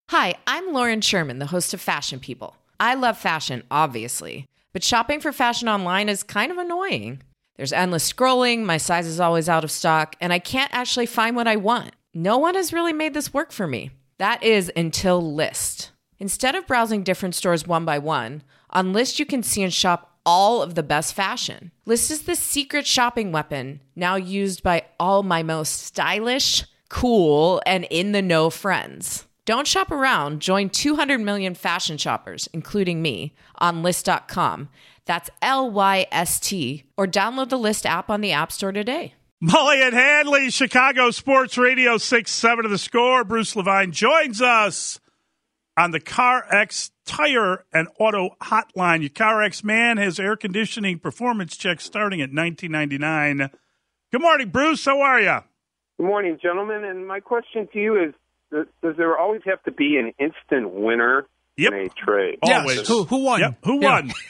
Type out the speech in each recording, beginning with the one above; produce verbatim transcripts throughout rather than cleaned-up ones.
Hi, I'm Lauren Sherman, the host of Fashion People. I love fashion, obviously, but shopping for fashion online is kind of annoying. There's endless scrolling, my size is always out of stock, and I can't actually find what I want. No one has really made this work for me. That is until Lyst. Instead of browsing different stores one by one, on Lyst you can see and shop all of the best fashion. Lyst is the secret shopping weapon, now used by all my most stylish, cool, and in-the-know friends. Don't shop around. Join two hundred million fashion shoppers, including me, on Lyst dot com. That's L Y S T. Or download the Lyst app on the App Store today. Mully and Hanley, Chicago Sports Radio, six seven of the Score. Bruce Levine joins us on the CarX Tire and Auto Hotline. Your CarX man has air conditioning performance checks starting at nineteen ninety-nine. Good morning, Bruce. How are you? Good morning, gentlemen. And my question to you is, does there always have to be an instant winner yep. in a trade? Always. Yes. Who, who won? Yep. Who yeah. won?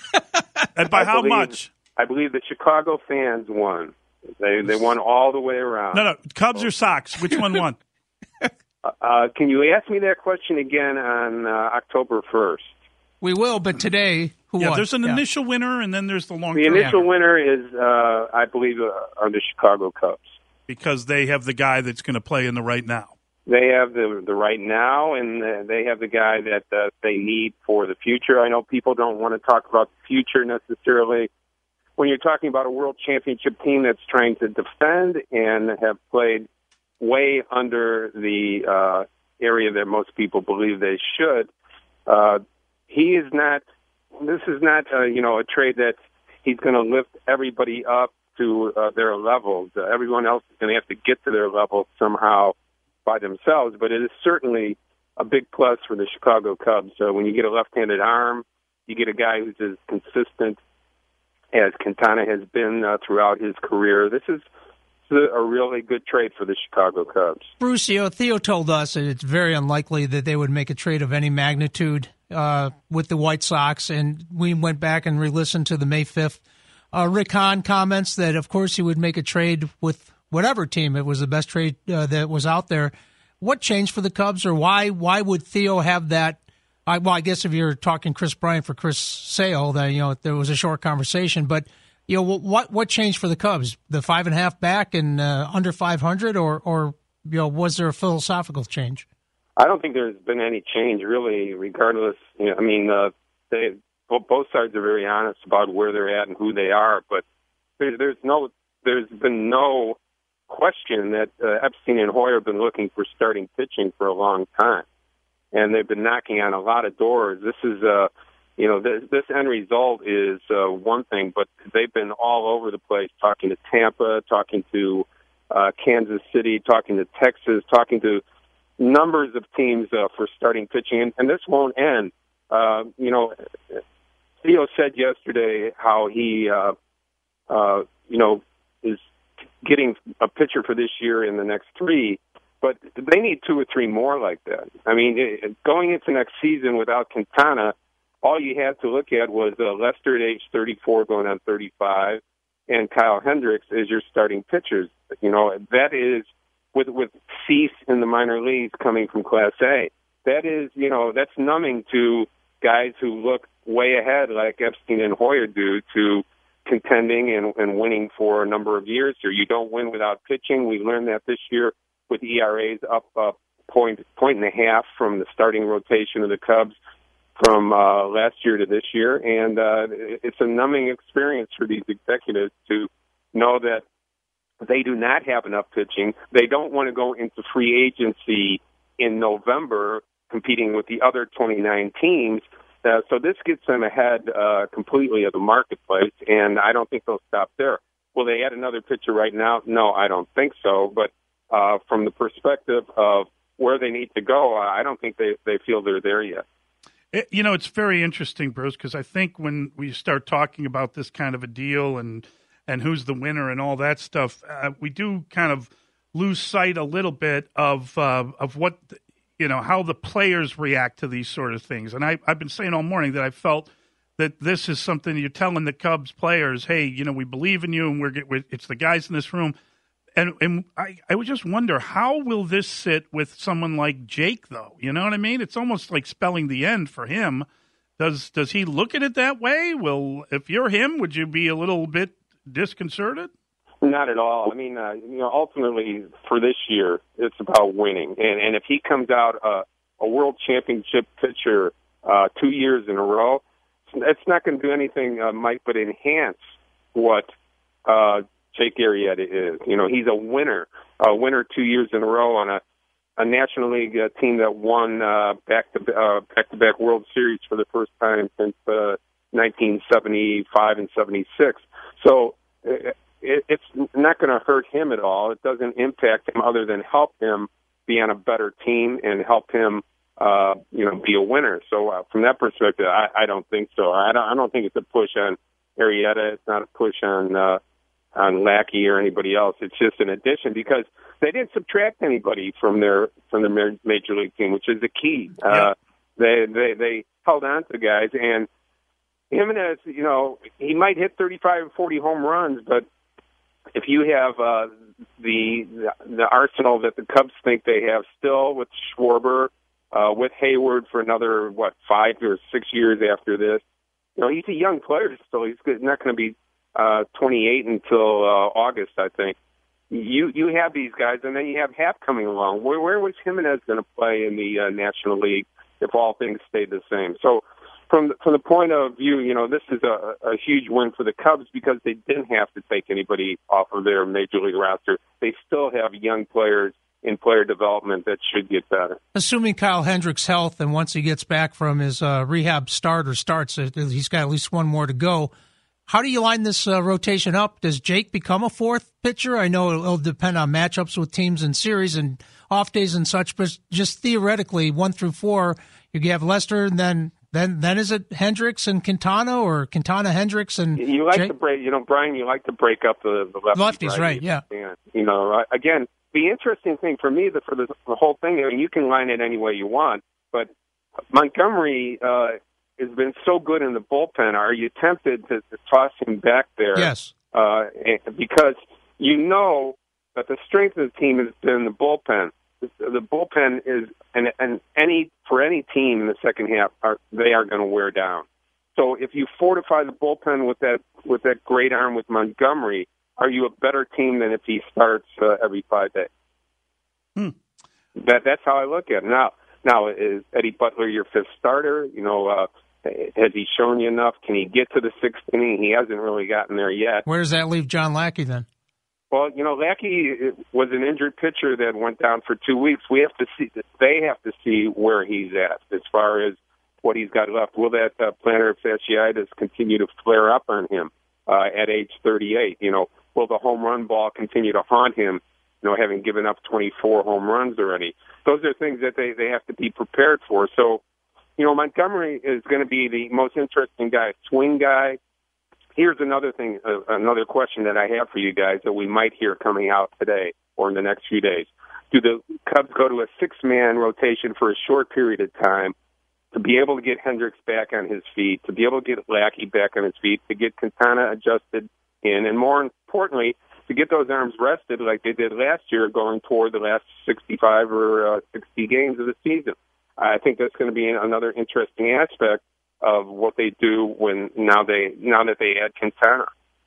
And by I how believe, much? I believe the Chicago fans won. They they won all the way around. No, no. Cubs or Sox? Which one won? uh, can you ask me that question again on uh, October first? We will, but today, who yeah, won? there's an yeah. initial winner, and then there's the long The term. initial winner. winner is, uh, I believe, uh, are the Chicago Cubs. Because they have the guy that's going to play in the right now. They have the the right now, and uh, they have the guy that uh, they need for the future. I know people don't want to talk about the future necessarily. When you're talking about a world championship team that's trying to defend and have played way under the uh, area that most people believe they should, uh, he is not. This is not, uh, you know, a trade that he's going to lift everybody up to uh, their levels. Uh, everyone else is going to have to get to their level somehow by themselves, but it is certainly a big plus for the Chicago Cubs. So when you get a left-handed arm, you get a guy who's as consistent as Quintana has been uh, throughout his career. This is a really good trade for the Chicago Cubs. Bruce, you know, Theo told us that it's very unlikely that they would make a trade of any magnitude uh, with the White Sox, and we went back and re-listened to the May fifth uh, Rick Hahn comments that, of course, he would make a trade with whatever team. It was the best trade uh, that was out there. What changed for the Cubs, or why why would Theo have that? I, well, I guess if you're talking Chris Bryant for Chris Sale, then, you know, there was a short conversation. But, you know, what what changed for the Cubs? The five and a half back and uh, under five hundred, or, or, you know, was there a philosophical change? I don't think there's been any change, really, regardless. You know, I mean, uh, they both sides are very honest about where they're at and who they are, but there, there's no, there's been no question that uh, Epstein and Hoyer have been looking for starting pitching for a long time, and they've been knocking on a lot of doors. This is, uh, you know, this, this end result is uh, one thing, but they've been all over the place, talking to Tampa, talking to uh, Kansas City, talking to Texas, talking to numbers of teams uh, for starting pitching, and, and this won't end. Uh, you know, Theo said yesterday how he, uh, uh, you know, is getting a pitcher for this year and the next three, but they need two or three more like that. I mean, it, going into next season without Quintana, all you had to look at was uh, Lester at age thirty-four going on thirty-five, and Kyle Hendricks as your starting pitchers. You know, that is, with with Cease in the minor leagues coming from Class A, that is, you know, that's numbing to guys who look way ahead like Epstein and Hoyer do to contending and, and winning for a number of years here. You don't win without pitching. We learned that this year with E R As up a point, point and a half from the starting rotation of the Cubs from uh, last year to this year. And uh, it's a numbing experience for these executives to know that they do not have enough pitching. They don't want to go into free agency in November competing with the other twenty-nine teams. Uh, so this gets them ahead uh, completely of the marketplace, and I don't think they'll stop there. Will they add another pitcher right now? No, I don't think so. But uh, from the perspective of where they need to go, I don't think they, they feel they're there yet. It, you know, it's very interesting, Bruce, because I think when we start talking about this kind of a deal and and who's the winner and all that stuff, uh, we do kind of lose sight a little bit of uh, of what, you know, how the players react to these sort of things. And I, I've been saying all morning that I felt that this is something you're telling the Cubs players, hey, you know, we believe in you, and we're, we're it's the guys in this room. And and I, I would just wonder, how will this sit with someone like Jake, though? You know what I mean? It's almost like spelling the end for him. Does does he look at it that way? Will, if you're him, would you be a little bit disconcerted? Not at all. I mean, uh, you know, ultimately for this year, it's about winning. And and if he comes out uh, a world championship pitcher uh, two years in a row, it's not going to do anything, uh, Mike, but enhance what uh, Jake Arrieta is. You know, he's a winner, a winner two years in a row on a, a National League uh, team that won uh, back to uh, back to back World Series for the first time since uh, nineteen seventy-five and seventy-six. So it, it's not going to hurt him at all. It doesn't impact him other than help him be on a better team and help him, uh, you know, be a winner. So uh, from that perspective, I, I don't think so. I don't, I don't think it's a push on Arrieta. It's not a push on uh, on Lackey or anybody else. It's just an addition because they didn't subtract anybody from their from their major league team, which is the key. Yeah. Uh, they they they held on to guys, and Jimenez, you know, he might hit thirty-five or forty home runs, but if you have uh, the the arsenal that the Cubs think they have still with Schwarber, uh, with Hayward for another what five or six years after this, you know, he's a young player still. He's not going to be uh, twenty-eight until uh, August, I think. You you have these guys, and then you have Happ coming along. Where where was Jimenez going to play in the uh, National League if all things stayed the same? So. From the, from the point of view, you know, this is a, a huge win for the Cubs because they didn't have to take anybody off of their major league roster. They still have young players in player development that should get better. Assuming Kyle Hendricks' health, and once he gets back from his uh, rehab start or starts, he's got at least one more to go. How do you line this uh, rotation up? Does Jake become a fourth pitcher? I know it'll, it'll depend on matchups with teams and series and off days and such, but just theoretically, one through four, you have Lester, and then Then, then is it Hendricks and Quintana, or Quintana, Hendricks, and you like Jake? to break? You know, Brian, you like to break up the, the lefties, lefties, right? Yeah. And, you know, again, the interesting thing for me, the, for the, the whole thing, I mean, you can line it any way you want, but Montgomery uh, has been so good in the bullpen. Are you tempted to, to toss him back there? Yes. Uh, because you know that the strength of the team has been the bullpen. The bullpen is, and, and any for any team in the second half, are, they are going to wear down. So if you fortify the bullpen with that with that great arm with Montgomery, are you a better team than if he starts uh, every five days? Hmm. That that's how I look at it. Now, now is Eddie Butler your fifth starter? You know, uh, has he shown you enough? Can he get to the sixth inning? He hasn't really gotten there yet. Where does that leave John Lackey then? Well, you know, Lackey was an injured pitcher that went down for two weeks. We have to see; they have to see where he's at as far as what he's got left. Will that uh, plantar fasciitis continue to flare up on him uh, at age thirty-eight? You know, will the home run ball continue to haunt him? You know, having given up twenty-four home runs already. Those are things that they they have to be prepared for. So, you know, Montgomery is going to be the most interesting guy, swing guy. Here's another thing, uh, another question that I have for you guys that we might hear coming out today or in the next few days. Do the Cubs go to a six-man rotation for a short period of time to be able to get Hendricks back on his feet, to be able to get Lackey back on his feet, to get Quintana adjusted in, and more importantly, to get those arms rested like they did last year going toward the last sixty-five or uh, sixty games of the season? I think that's going to be another interesting aspect of what they do when now they now that they add Quintana.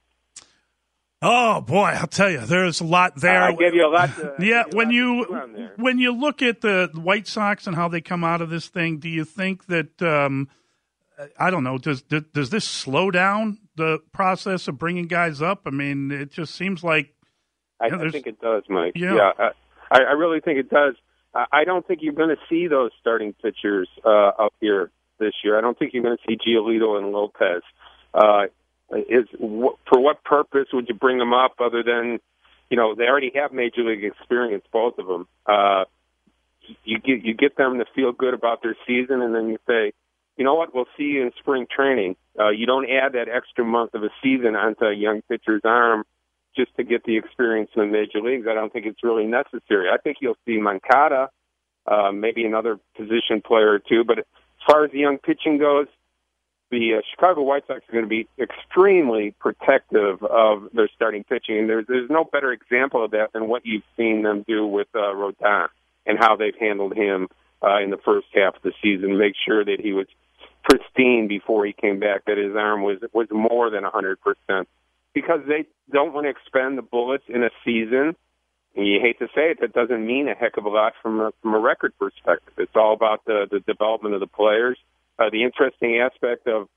Oh boy, I'll tell you, there's a lot there. I gave you a lot. To, yeah, you when lot you when you look at the White Sox and how they come out of this thing, do you think that um, I don't know? Does does this slow down the process of bringing guys up? I mean, it just seems like I, you know, I think it does, Mike. Yeah, yeah I, I really think it does. I don't think you're going to see those starting pitchers uh, up here this year. I don't think you're going to see Giolito and Lopez. Uh, is for what purpose would you bring them up other than, you know, they already have major league experience, both of them. Uh, you get you get them to feel good about their season, and then you say, you know what, we'll see you in spring training. Uh, you don't add that extra month of a season onto a young pitcher's arm just to get the experience in the major leagues. I don't think it's really necessary. I think you'll see Moncada, uh, maybe another position player or two, but as far as the young pitching goes, the uh, Chicago White Sox are going to be extremely protective of their starting pitching. And there's, there's no better example of that than what you've seen them do with uh, Rodon and how they've handled him uh, in the first half of the season, make sure that he was pristine before he came back, that his arm was, was more than one hundred percent. Because they don't want to expend the bullets in a season. And you hate to say it, that doesn't mean a heck of a lot from a, from a record perspective. It's all about the, the development of the players. Uh, the interesting aspect of,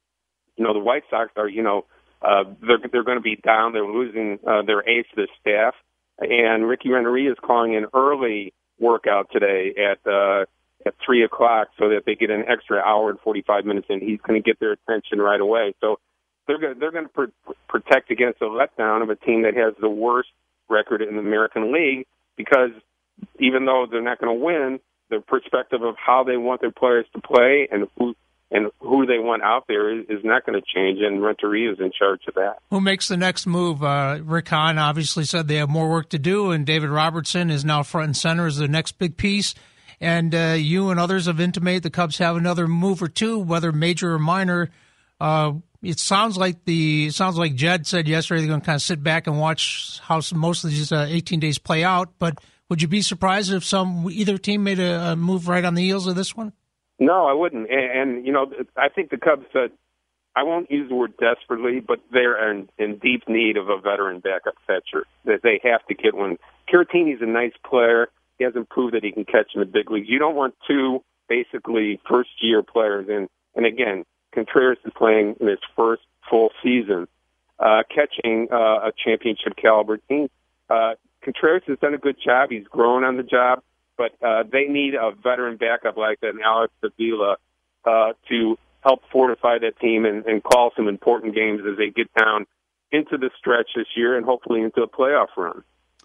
you know, the White Sox are, you know, uh, they're they're going to be down. They're losing uh, their ace of the staff, and Ricky Renteria is calling an early workout today at uh, at three o'clock so that they get an extra hour and forty-five minutes in. He's going to get their attention right away. So they're going they're going to pr- protect against a letdown of a team that has the worst record in the American League, because even though they're not going to win, the perspective of how they want their players to play and who and who they want out there is, is not going to change, and Renteria is in charge of that. Who makes the next move? Uh, Rick Hahn obviously said they have more work to do, and David Robertson is now front and center as the next big piece. And uh, you and others have intimated the Cubs have another move or two, whether major or minor. Uh, it sounds like the it sounds like Jed said yesterday they're going to kind of sit back and watch how some, most of these uh, eighteen days play out. But would you be surprised if some either team made a, a move right on the heels of this one? No, I wouldn't. And, and you know, I think the Cubs said, I won't use the word desperately, but they're in, in deep need of a veteran backup catcher. That they have to get one. Caratini's a nice player. He hasn't proved that he can catch in the big leagues. You don't want two basically first-year players. And, and again, Contreras is playing in his first full season, uh, catching uh, a championship-caliber team. Uh, Contreras has done a good job. He's grown on the job. But uh, they need a veteran backup like that, and Alex Avila, uh, to help fortify that team and, and call some important games as they get down into the stretch this year and hopefully into a playoff run.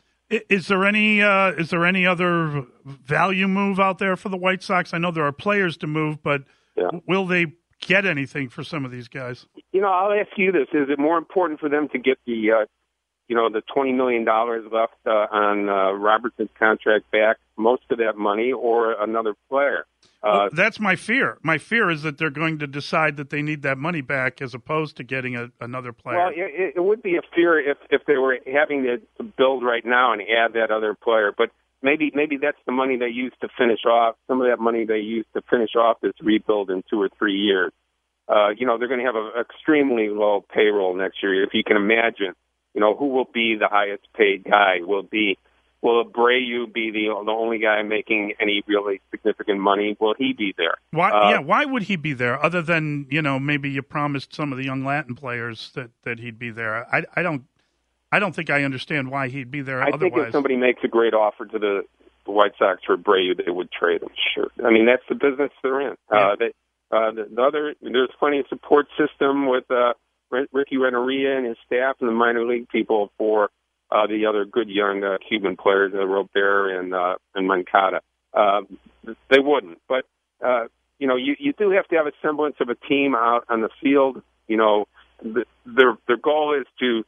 Is there any uh, is there any other value move out there for the White Sox? I know there are players to move, but yeah. Will they get anything for some of these guys? You know, I'll ask you this: is it more important for them to get the uh, you know the twenty million dollars left uh, on uh, Robertson's contract back, most of that money, or another player? Uh, well, that's my fear. My fear is that they're going to decide that they need that money back as opposed to getting a, another player. Well, it, it would be a fear if, if they were having to, to build right now and add that other player. But maybe maybe that's the money they used to finish off. Some of that money they used to finish off this rebuild in two or three years. Uh, you know, they're going to have an extremely low payroll next year. If you can imagine, you know, who will be the highest paid guy? Will be Will Abreu be the the only guy making any really significant money? Will he be there? Why? Uh, yeah, why would he be there? Other than, you know, maybe you promised some of the young Latin players that, that he'd be there. I, I don't I don't think I understand why he'd be there. I otherwise. think if somebody makes a great offer to the, the White Sox for Abreu, they would trade him. Sure. I mean, that's the business they're in. Yeah. Uh, they, uh, the, the other there's plenty of support system with uh, Ricky Renteria and his staff and the minor league people for. Uh, the other good young uh, Cuban players, uh, Robert and uh, and Moncada, uh, they wouldn't. But uh, you know, you, you do have to have a semblance of a team out on the field. You know, the, their their goal is to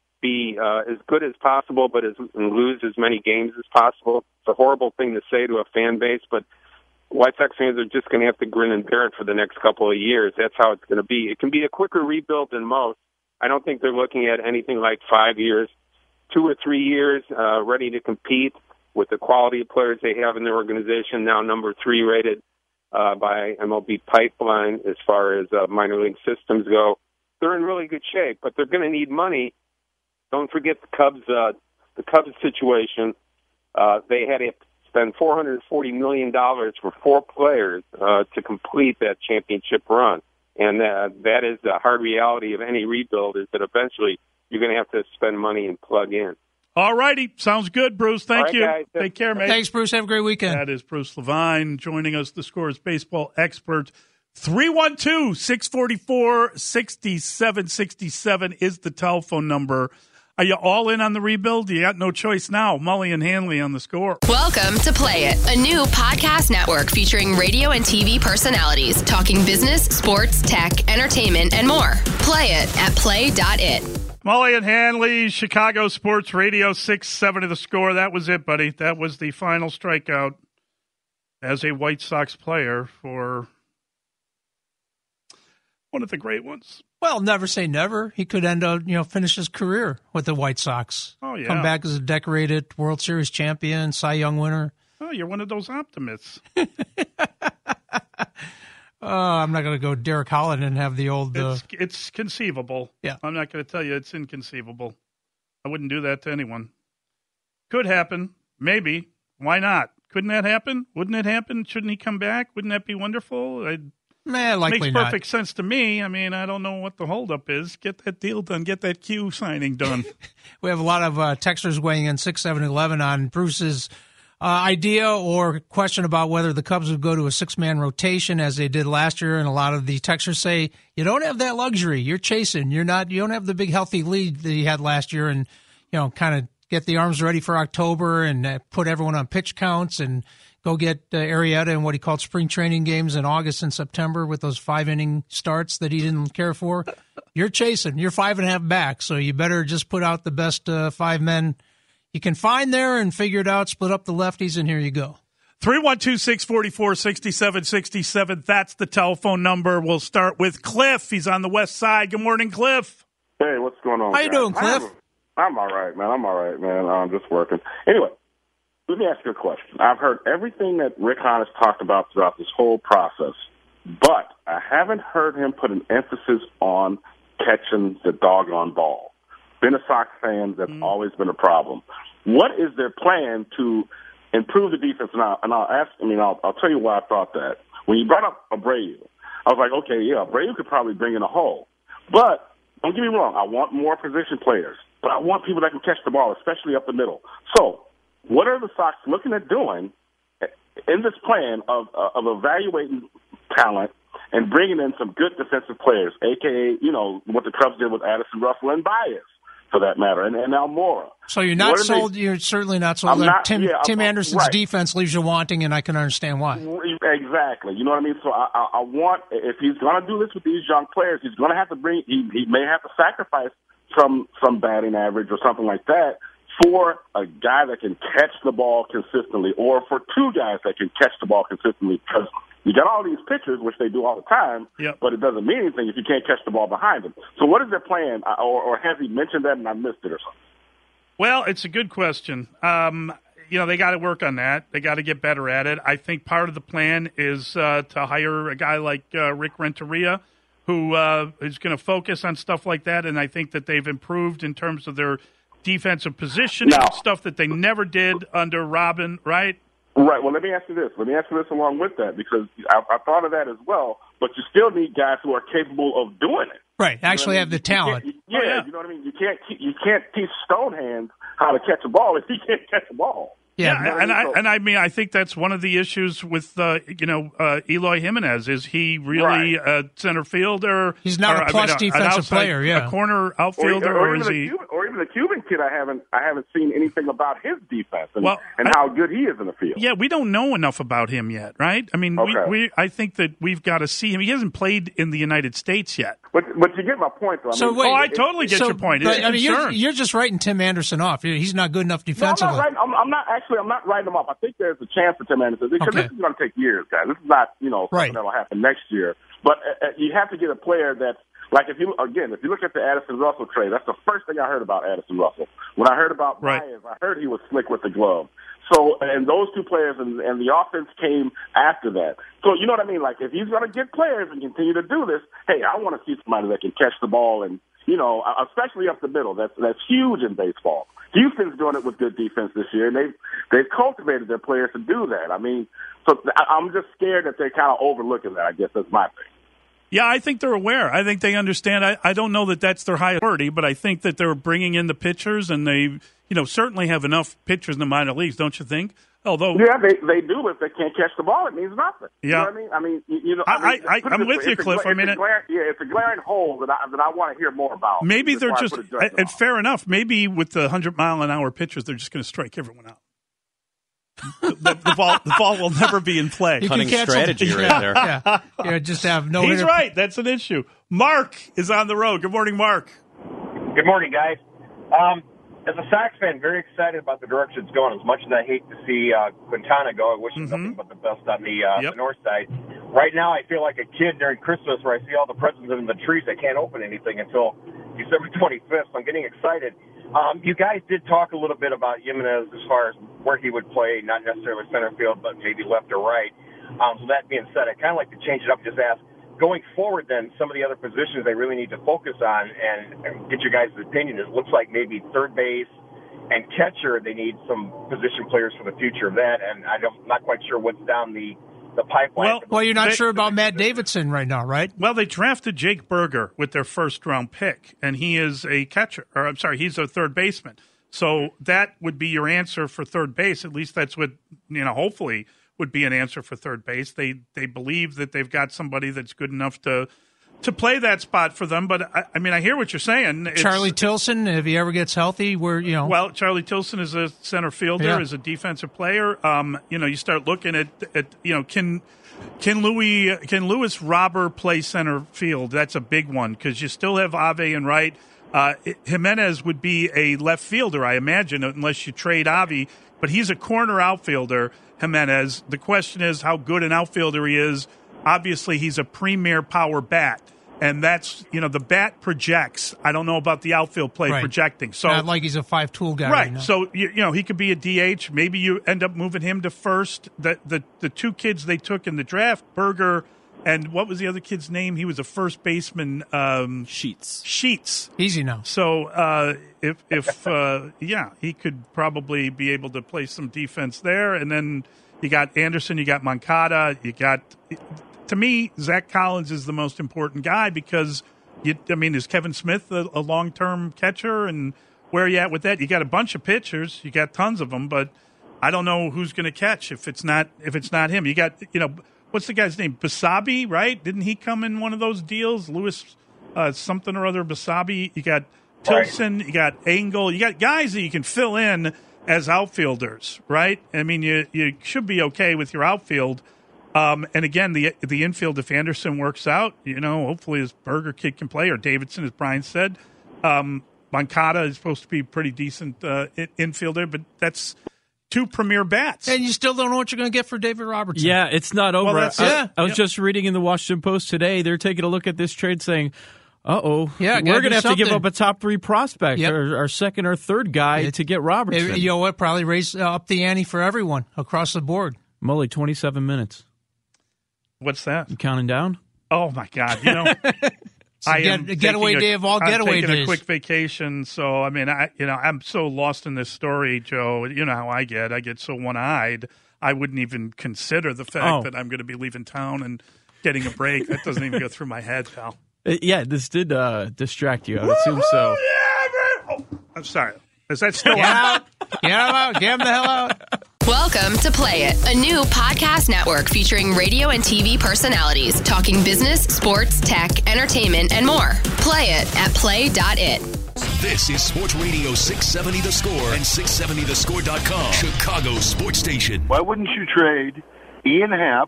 be uh, as good as possible, but as, and lose as many games as possible. It's a horrible thing to say to a fan base, but White Sox fans are just going to have to grin and bear it for the next couple of years. That's how it's going to be. It can be a quicker rebuild than most. I don't think they're looking at anything like five years. Two or three years, uh, ready to compete with the quality of players they have in their organization, now number three rated uh, by M L B Pipeline as far as uh, minor league systems go. They're in really good shape, but they're going to need money. Don't forget the Cubs, uh, the Cubs situation. Uh, they had to spend four hundred forty million dollars for four players uh, to complete that championship run. And uh, that is the hard reality of any rebuild, is that eventually you're going to have to spend money and plug in. All righty. Sounds good, Bruce. Thank right, you. Guys. Take care, mate. Thanks, Bruce. Have a great weekend. That is Bruce Levine joining us, the Scores baseball expert. three one two, six four four, six seven six seven is the telephone number. Are you all in on the rebuild? You got no choice now. Mully and Hanley on the Score. Welcome to Play It, a new podcast network featuring radio and T V personalities talking business, sports, tech, entertainment, and more. Play it at play dot it. Mully and Hanley, Chicago Sports Radio, six seven of the Score. That was it, buddy. That was the final strikeout as a White Sox player for One of the great ones. Well, never say never. He could end up, you know, finish his career with the White Sox. Oh, yeah. Come back as a decorated World Series champion, Cy Young winner. Oh, you're one of those optimists. Oh, I'm not going to go Derek Holland and have the old... Uh, it's, it's conceivable. Yeah. I'm not going to tell you it's inconceivable. I wouldn't do that to anyone. Could happen. Maybe. Why not? Couldn't that happen? Wouldn't it happen? Shouldn't he come back? Wouldn't that be wonderful? I'd, Man, likely makes not. perfect sense to me. I mean, I don't know what the holdup is. Get that deal done. Get that Q signing done. We have a lot of uh, texters weighing in six seven eleven on Bruce's uh, idea or question about whether the Cubs would go to a six-man rotation as they did last year. And a lot of the texters say, you don't have that luxury. You're chasing. You're not. You don't have the big healthy lead that you had last year and, you know, kind of get the arms ready for October and uh, put everyone on pitch counts and go get uh, Arrieta in what he called spring training games in August and September with those five-inning starts that he didn't care for. You're chasing. You're five and a half back, so you better just put out the best uh, five men you can find there and figure it out, split up the lefties, and here you go. three one two, six four four, six seven six seven. That's the telephone number. We'll start with Cliff. He's on the west side. Good morning, Cliff. Hey, what's going on? How you guys? doing, Cliff? I'm, I'm all right, man. I'm all right, man. I'm just working. Anyway, let me ask you a question. I've heard everything that Rick Hahn has talked about throughout this whole process, but I haven't heard him put an emphasis on catching the doggone ball. Been a Sox fan, that's mm. always been a problem. What is their plan to improve the defense? And I'll, and I'll ask, I mean, I'll, I'll tell you why I thought that. When you brought up Abreu, I was like, okay, yeah, Abreu could probably bring in a hole. But don't get me wrong, I want more position players, but I want people that can catch the ball, especially up the middle. So, what are the Sox looking at doing in this plan of uh, of evaluating talent and bringing in some good defensive players, a k a, you know, what the Cubs did with Addison Russell and Baez, for that matter, and, and Almora. So you're not sold, they, you're certainly not sold that not, Tim, yeah, Tim Anderson's right. defense leaves you wanting, and I can understand why. Exactly. You know what I mean? So I, I, I want, if he's going to do this with these young players, he's going to have to bring, he, he may have to sacrifice some, some batting average or something like that for a guy that can catch the ball consistently, or for two guys that can catch the ball consistently, because you got all these pitchers, which they do all the time, yep. but it doesn't mean anything if you can't catch the ball behind them. So what is their plan, or, or has he mentioned that and I missed it or something? Well, it's a good question. Um, you know, they got to work on that. They got to get better at it. I think part of the plan is uh, to hire a guy like uh, Rick Renteria, who uh, is going to focus on stuff like that, and I think that they've improved in terms of their defensive positioning, now, stuff that they never did under Robin, right? Right. Well, let me ask you this. Let me ask you this along with that, because I, I thought of that as well, but you still need guys who are capable of doing it. Right. Actually have the talent. You yeah, oh, yeah, you know what I mean? You can't you can't teach Stonehands how to catch a ball if he can't catch a ball. Yeah, you know and I I mean? and I mean I think that's one of the issues with uh, you know uh, Eloy Jimenez. Is he really right. a center fielder? He's not or, a plus I mean, defensive outside, player. Yeah, a corner outfielder, or, or, or even is he? Cuban, or even the Cuban kid. I haven't I haven't seen anything about his defense and, well, and I, how good he is in the field. Yeah, we don't know enough about him yet, right? I mean, okay. we, we I think that we've got to see him. He hasn't played in the United States yet. But but you get my point, though. I so mean, wait, oh, I it, totally get so, your point. But, It's I mean, you're, concern. you're just writing Tim Anderson off. He's not good enough No, I'm defensively. not writing. I'm, I'm not actually. I'm not writing him off. I think there's a chance for Tim Anderson because Okay. this is going to take years, guys. This is not you know something Right. that will happen next year. But uh, you have to get a player that's like if you again if you look at the Addison Russell trade, that's the first thing I heard about Addison Russell. When I heard about Right. Baez, I heard he was slick with the glove. So and those two players and, and the offense came after that. So you know what I mean? Like if he's going to get players and continue to do this, hey, I want to see somebody that can catch the ball and you know especially up the middle. That's that's huge in baseball. Houston's doing it with good defense this year, and they've they've cultivated their players to do that. I mean, so I'm just scared that they're kind of overlooking that. I guess that's my thing. Yeah, I think they're aware. I think they understand. I, I don't know that that's their highest priority, but I think that they're bringing in the pitchers, and they, you know, certainly have enough pitchers in the minor leagues, don't you think? Although, yeah, they they do, but if they can't catch the ball, it means nothing. Yeah. You know what I mean? I mean, you, you know, I, I mean, I, I, I'm with way, you, it's Cliff. A, I mean, it's a glaring, yeah, it's a glaring hole that I that I want to hear more about. Maybe they're just, and and fair enough. Maybe with the hundred mile an hour pitchers, they're just going to strike everyone out. the, the, the ball, the ball will never be in play. You Cunning can cancel- strategy right yeah, there. Yeah, yeah, just have no. He's inter- right. That's an issue. Mark is on the road. Good morning, Mark. Good morning, guys. Um, as a Sox fan, very excited about the direction it's going. As much as I hate to see uh, Quintana go, I wish him Mhm. nothing but the best on the, uh, Yep. the north side. right now I feel like a kid during Christmas where I see all the presents in the trees. I can't open anything until December twenty-fifth, so I'm getting excited. Um, you guys did talk a little bit about Jimenez as far as where he would play, not necessarily center field, but maybe left or right. Um, so that being said, I kind of like to change it up and just ask, going forward then, some of the other positions they really need to focus on and, and get your guys' opinion. It looks like maybe third base and catcher, they need some position players for the future of that, and I don't, I'm not quite sure what's down the the pipeline. Well, well you're not they, sure about Matt Davidson right now, right? Well, they drafted Jake Berger with their first round pick, and he is a catcher, or I'm sorry, he's a third baseman. So that would be your answer for third base. At least that's what, you know, hopefully would be an answer for third base. They they believe that they've got somebody that's good enough to to play that spot for them. But I, I mean, I hear what you're saying. It's, Charlie Tilson, if he ever gets healthy, we're you know. Well, Charlie Tilson is a center fielder, yeah. is a defensive player. Um, you know, you start looking at, at you know, can can Louis can Luis Robert play center field? That's a big one because you still have Ave and right. Uh, Jimenez would be a left fielder, I imagine, unless you trade Avi. But he's a corner outfielder, Jimenez. The question is how good an outfielder he is. Obviously, he's a premier power bat. And that's, you know, the bat projects. I don't know about the outfield play right. projecting. So not like he's a five-tool guy. Right. right now. So, you, you know, he could be a D H. Maybe you end up moving him to first. The, the, the two kids they took in the draft, Berger and what was the other kid's name? He was a first baseman. Um, Sheets. Sheets. Easy now. So, uh, if, if uh, yeah, he could probably be able to play some defense there. And then you got Anderson, you got Moncada, you got... To me, Zach Collins is the most important guy because, you, I mean, is Kevin Smith a, a long-term catcher? And where are you at with that? You got a bunch of pitchers. You got tons of them, but I don't know who's going to catch if it's not if it's not him. You got, you know, what's the guy's name? Basabi, right? Didn't he come in one of those deals? Louis uh, something or other, Basabi. You got Tilson. Right. You got Engel. You got guys that you can fill in as outfielders, right? I mean, you you should be okay with your outfield. Um, and again, the the infield, if Anderson works out, you know, hopefully his Berger kid can play, or Davidson, as Brian said. Um, Moncada is supposed to be a pretty decent uh, infielder, but that's two premier bats. And you still don't know what you're going to get for David Robertson. Yeah, it's not over. Well, I, yeah. I was yep. just reading in the Washington Post today, they're taking a look at this trade saying, uh-oh, yeah, we're going to have something. to give up a top three prospect, yep. or our second or third guy it, to get Robertson. It, you know what? Probably raise uh, up the ante for everyone across the board. Mully, twenty-seven minutes. What's that? You counting down? Oh, my God. You know, I get, am getaway a, day of all I'm getaway taking days. a quick vacation. So, I mean, I you know, I'm so lost in this story, Joe. You know how I get. I get so one-eyed. I wouldn't even consider the fact oh. that I'm going to be leaving town and getting a break. That doesn't even go through my head, pal. Uh, yeah, this did uh, distract you. I would assume so. Yeah, oh, I'm sorry. Is that still Get on? out. Get him out. Get him the hell out. Welcome to Play It, a new podcast network featuring radio and T V personalities talking business, sports, tech, entertainment, and more. Play it at play dot it. This is Sports Radio six seventy The Score and six seventy the score dot com, Chicago's sports station. Why wouldn't you trade Ian Happ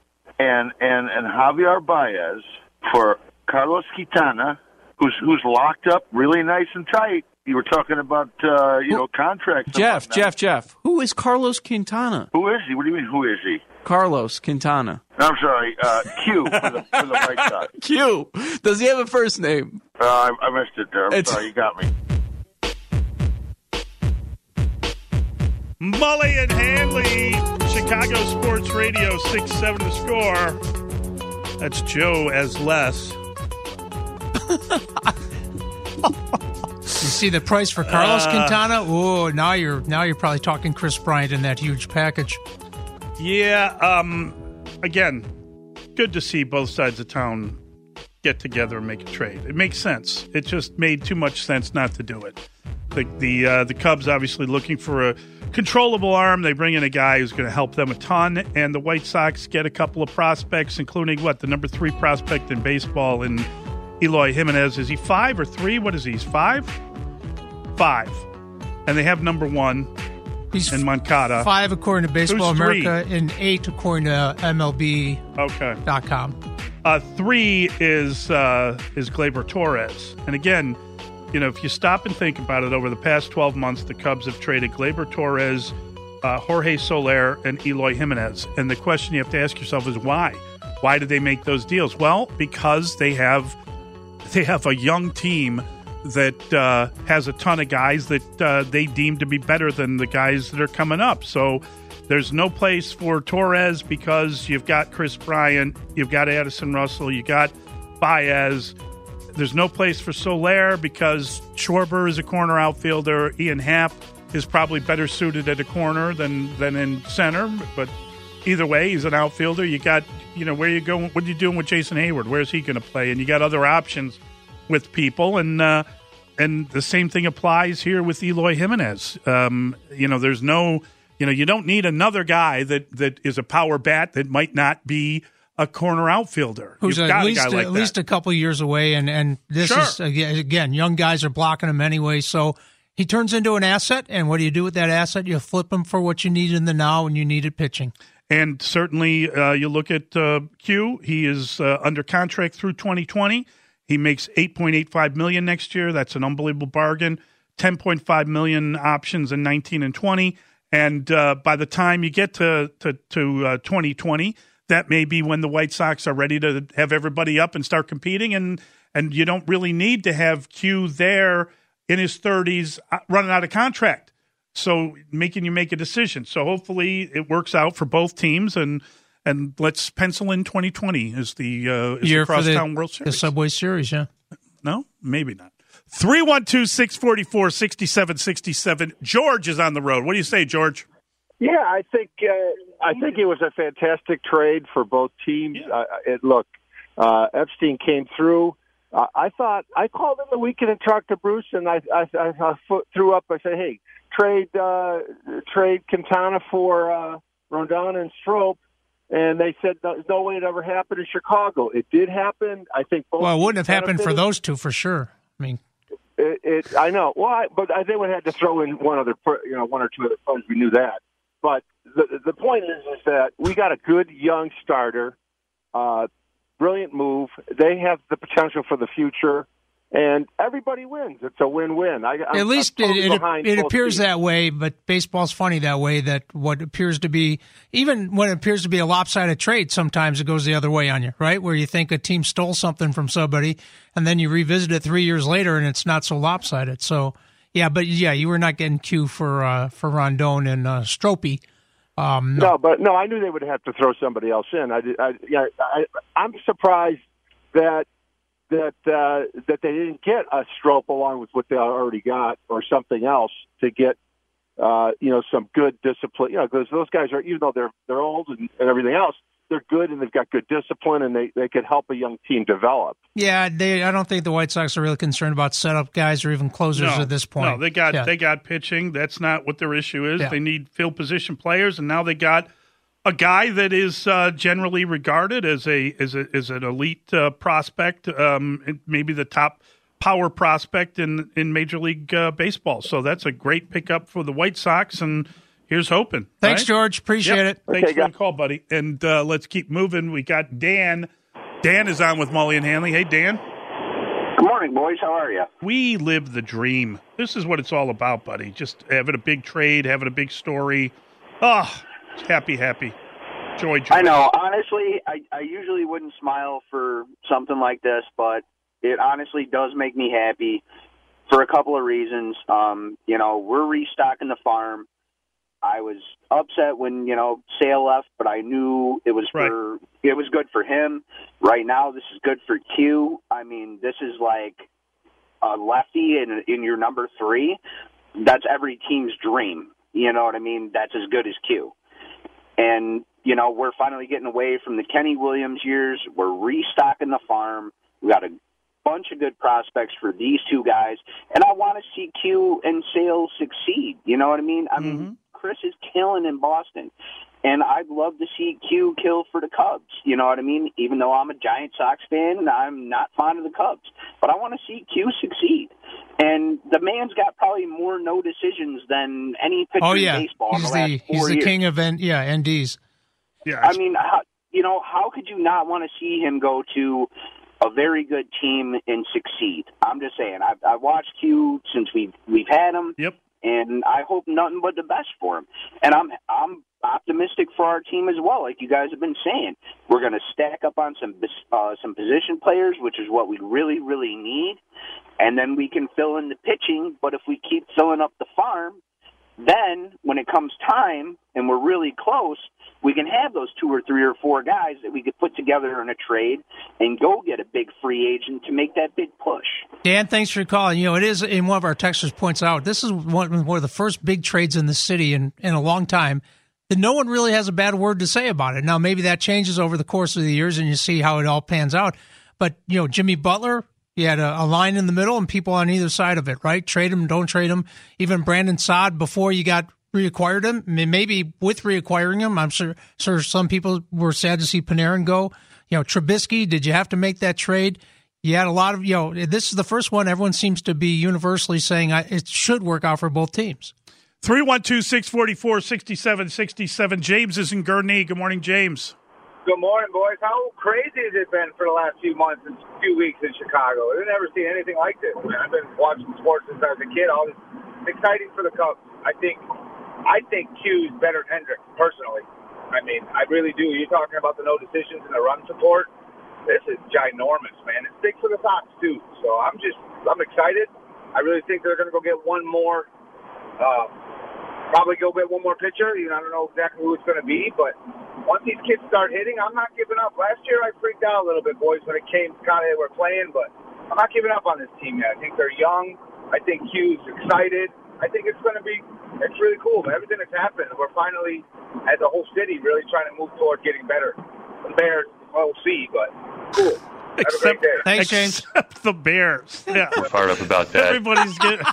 and and and Javier Baez for Carlos Quintana, who's who's locked up really nice and tight? You were talking about, uh, you know, contracts. Jeff, Jeff, Jeff. Who is Carlos Quintana? Who is he? What do you mean, who is he? Carlos Quintana. I'm sorry, uh, Q for the, for the White Sox. Q. Does he have a first name? Uh, I, I missed it there. I'm It's- sorry, you got me. Mully and Hanley, Chicago Sports Radio six seventy The Score. That's Joe as Les. You see the price for Carlos Uh, Quintana? Oh, now you're now you're probably talking Chris Bryant in that huge package. Yeah, um, again, good to see both sides of town get together and make a trade. It makes sense. It just made too much sense not to do it. The the uh, the Cubs obviously looking for a controllable arm. They bring in a guy who's going to help them a ton, and the White Sox get a couple of prospects, including what the number three prospect in baseball in Eloy Jimenez. Is he five or three? What is he? He's five? Five. And they have number one He's in Moncada. Five according to Baseball Who's three? America, and eight according to M L B dot com. Okay. Uh, three is uh, is Gleyber Torres. And again, you know, if you stop and think about it, over the past twelve months, the Cubs have traded Gleyber Torres, uh, Jorge Soler, and Eloy Jimenez. And the question you have to ask yourself is why? Why did they make those deals? Well, because they have they have a young team that uh, has a ton of guys that uh, they deem to be better than the guys that are coming up. So there's no place for Torres because you've got Chris Bryant, you've got Addison Russell, you got Baez. There's no place for Soler because Schwarber is a corner outfielder. Ian Happ is probably better suited at a corner than, than in center. But either way, he's an outfielder. You got, you know, where you going? What are you doing with Jason Hayward? Where's he going to play? And you got other options with people. And uh, and the same thing applies here with Eloy Jimenez. Um, you know, there's no, you know, you don't need another guy that, that is a power bat that might not be a corner outfielder. Who's You've at got least a guy like at that. least a couple years away, and, and this Sure. is again, again, young guys are blocking him anyway. So he turns into an asset, and what do you do with that asset? You flip him for what you need in the now, and you needed pitching. And certainly, uh, you look at uh, Q. He is uh, under contract through twenty twenty. He makes eight point eight five million dollars next year. That's an unbelievable bargain. ten point five million dollars options in nineteen and twenty. And uh, by the time you get to to, to uh, twenty twenty. That may be when the White Sox are ready to have everybody up and start competing, and and you don't really need to have Q there in his thirties running out of contract. So making you make a decision. So hopefully it works out for both teams, and and let's pencil in twenty twenty as the, uh, as Year the for the, Crosstown World Series. the Subway Series, yeah. No, maybe not. three one two, six four four, six seven six seven. George is on the road. What do you say, George? Yeah, I think uh, I think it was a fantastic trade for both teams. Yeah. Uh, it, look, uh, Epstein came through. Uh, I thought I called in the weekend and talked to Bruce, and I I, I, I threw up. I said, "Hey, trade uh, trade Quintana for uh, Rondon and Strop," and they said, "There's no way it ever happened in Chicago." It did happen. I think. Both Well, it wouldn't have happened for benefited. those two for sure. I mean, It, it I know. Well, I, but I, they would have had to throw in one other, per- you know, one or two other players. We knew that. But the the point is, is that we got a good young starter, uh, brilliant move. They have the potential for the future, and everybody wins. It's a win-win. I, I'm, at least I'm totally it, it, behind it both appears teams. that way, but baseball's funny that way, that what appears to be, even when it appears to be a lopsided trade, sometimes it goes the other way on you, right? Where you think a team stole something from somebody, and then you revisit it three years later, and it's not so lopsided. So, yeah, but yeah, you were not getting Q for uh, for Rondon and uh, Stropey. Um, no. no, but no, I knew they would have to throw somebody else in. I, did, I, yeah, I, I'm surprised that that uh, that they didn't get a Strop along with what they already got, or something else to get, uh, you know, some good discipline. You know, because those guys are, even though they're they're old and, and everything else, they're good and they've got good discipline, and they, they could help a young team develop. Yeah, they. I don't think the White Sox are really concerned about setup guys or even closers No, at this point. No, they got yeah. they got pitching. That's not what their issue is. Yeah. They need field position players, and now they got a guy that is uh, generally regarded as a as a as an elite uh, prospect, um, maybe the top power prospect in in Major League uh, Baseball. So that's a great pickup for the White Sox, and here's hoping. Thanks, right? George. Appreciate Yep. it. Thanks Okay, for the call, buddy. And uh, let's keep moving. We got Dan. Dan is on with Mully and Hanley. Hey, Dan. Good morning, boys. How are you? We live the dream. This is what it's all about, buddy. Just having a big trade, having a big story. Oh, happy, happy. Joy, joy. I know. Honestly, I, I usually wouldn't smile for something like this, but it honestly does make me happy for a couple of reasons. Um, you know, we're restocking the farm. I was upset when, you know, Sale left, but I knew it was Right. for it was good for him. Right now, this is good for Q. I mean, this is like a lefty in in your number three. That's every team's dream. You know what I mean? That's as good as Q. And, you know, we're finally getting away from the Kenny Williams years. We're restocking the farm. We got a bunch of good prospects for these two guys. And I want to see Q and Sale succeed. You know what I mean? I mean, Mm-hmm. Chris is killing in Boston. And I'd love to see Q kill for the Cubs. You know what I mean? Even though I'm a Giant Sox fan and I'm not fond of the Cubs. But I want to see Q succeed. And the man's got probably more no decisions than any pitcher Oh yeah, in baseball in he's the last the four he's the years. king of N, yeah N Ds. Yeah, I mean, how, you know, how could you not want to see him go to a very good team and succeed? I'm just saying. I've, I've watched Q since we've we've had him. Yep. and I hope nothing but the best for him. And I'm I'm optimistic for our team as well, like you guys have been saying. We're going to stack up on some uh, some position players, which is what we really, really need, and then we can fill in the pitching. But if we keep filling up the farm, then when it comes time and we're really close, we can have those two or three or four guys that we could put together in a trade and go get a big free agent to make that big push. Dan, thanks for calling. You know, it is, and one of our texters points out, this is one, one of the first big trades in the city in, in a long time that no one really has a bad word to say about it. Now, maybe that changes over the course of the years and you see how it all pans out. But, you know, Jimmy Butler, you had a, a line in the middle and people on either side of it, right? Trade him, don't trade him. Even Brandon Saad, before you got reacquired him, maybe with reacquiring him, I'm sure, sure some people were sad to see Panarin go. You know, Trubisky, did you have to make that trade? You had a lot of, you know, this is the first one everyone seems to be universally saying it should work out for both teams. three one two, six four four, six seven six seven. James is in Gurnee. Good morning, James. Good morning, boys. How crazy has it been for the last few months and few weeks in Chicago? I've never seen anything like this. Man, I've been watching sports since I was a kid. All this exciting for the Cubs. I think, I think Q's better than Hendricks, personally. I mean, I really do. You're talking about the no decisions and the run support. This is ginormous, man. It's big for the Sox too. So I'm just, I'm excited. I really think they're going to go get one more. Uh, Probably go get one more pitcher. You know, I don't know exactly who it's going to be, but once these kids start hitting, I'm not giving up. Last year I freaked out a little bit, boys, when it came kind of they were playing, but I'm not giving up on this team yet. I think they're young. I think Q's excited. I think it's going to be, it's really cool. But everything that's happened, we're finally, as a whole city, really trying to move toward getting better. The Bears, well, we'll see, but cool. Have except, a great day. Thanks, James. Except the Bears. Yeah. We're fired up about that. Everybody's getting,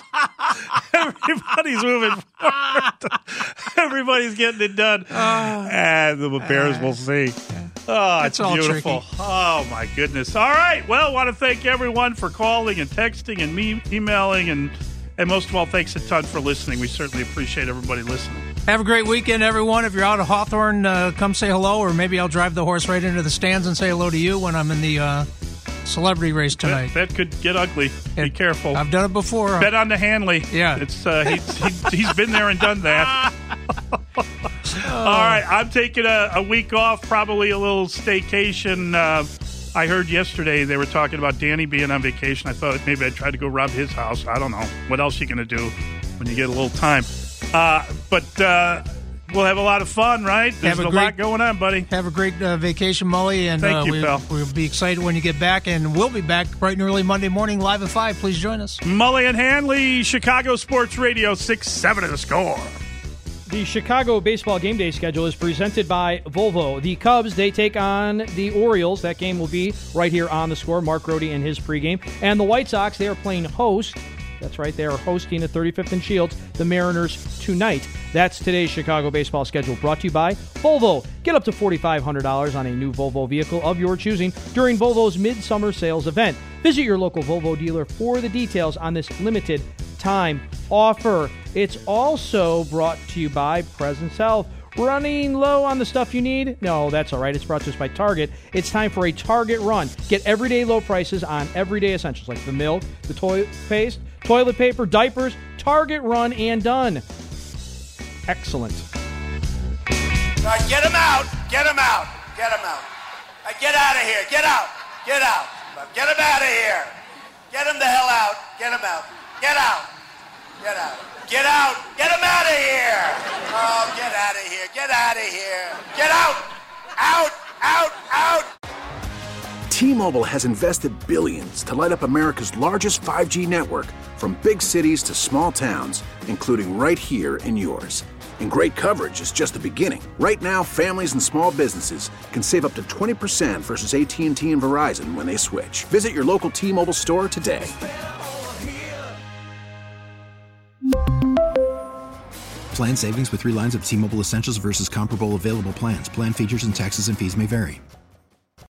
everybody's moving forward. Everybody's getting it done. Uh, and the Bears uh, will see. Oh, it's beautiful. Tricky. Oh, my goodness. All right. Well, I want to thank everyone for calling and texting and me emailing. And, and most of all, thanks a ton for listening. We certainly appreciate everybody listening. Have a great weekend, everyone. If you're out of Hawthorne, uh, come say hello, or maybe I'll drive the horse right into the stands and say hello to you when I'm in the uh, celebrity race tonight. That, that could get ugly. Be it, careful. I've done it before. Bet on the Hanley. Yeah. It's uh, he's, he, he's been there and done that. oh. All right. I'm taking a, a week off, probably a little staycation. Uh, I heard yesterday they were talking about Danny being on vacation. I thought maybe I'd try to go rob his house. I don't know. What else are you going to do when you get a little time? Uh, but uh, we'll have a lot of fun, right? There's a, a great, lot going on, buddy. Have a great uh, vacation, Mully. And Thank uh, you, we, pal. We'll be excited when you get back, and we'll be back bright and early Monday morning, live at five. Please join us. Mully and Hanley, Chicago Sports Radio, six seven of the Score. The Chicago baseball game day schedule is presented by Volvo. The Cubs, they take on the Orioles. That game will be right here on the Score. Mark Grody in his pregame. And the White Sox, they are playing host. That's right, they are hosting at thirty-fifth and Shields, the Mariners, tonight. That's today's Chicago baseball schedule, brought to you by Volvo. Get up to four thousand five hundred dollars on a new Volvo vehicle of your choosing during Volvo's Midsummer Sales event. Visit your local Volvo dealer for the details on this limited time offer. It's also brought to you by Presence Health. Running low on the stuff you need? No, that's all right. It's brought to us by Target. It's time for a Target run. Get everyday low prices on everyday essentials like the milk, the toilet paste, toilet paper, diapers. Target run and done. Excellent. All right, get him out. Get him out. Get him out. Right, get out of here. Get out. Get out. Get him out of here. Get him the hell out. Get him out. Get out. Get out. Get out. Get him out of here. Oh, get out of here. Get out of here. Get out. Out. Out. Out. T-Mobile has invested billions to light up America's largest five G network, from big cities to small towns, including right here in yours. And great coverage is just the beginning. Right now, families and small businesses can save up to twenty percent versus A T and T and Verizon when they switch. Visit your local T-Mobile store today. Plan savings with three lines of T-Mobile Essentials versus comparable available plans. Plan features and taxes and fees may vary.